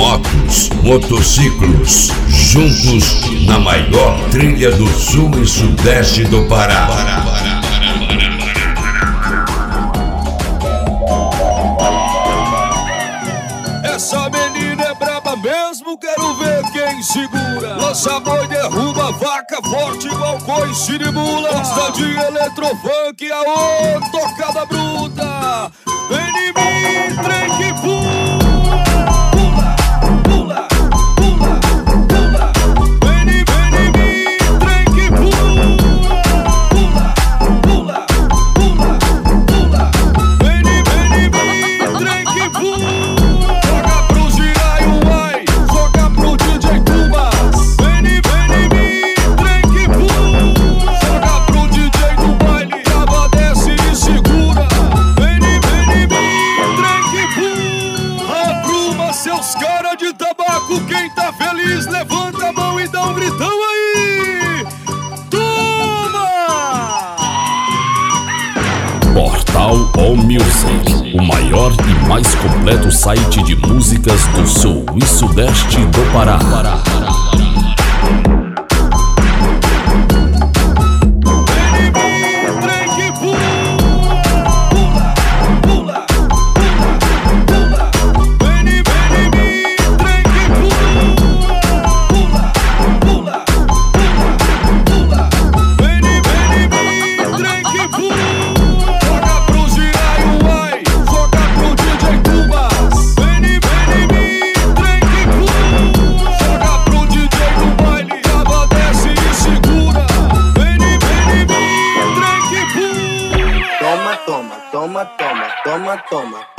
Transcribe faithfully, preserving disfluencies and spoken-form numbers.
motos, motociclos, juntos na maior trilha do sul e sudeste do Pará. Essa menina é braba mesmo, quero ver quem segura. Lança boi, derruba vaca, forte igual coice de mula. Gosta de eletrofunk, aô, tocada bruta. Vem em mim, trem que pula. Pula, pula, pula. Vem em mim, vem em mim, trem que pula. Pula, pula, pula, pula. Vem em mim, vem em mim, trem que pula. Quem tá feliz, levanta a mão e dá um gritão aí! Toma! Portal All Music, o maior e mais completo site de músicas do sul e sudeste do Pará. Toma, toma, toma, toma, toma.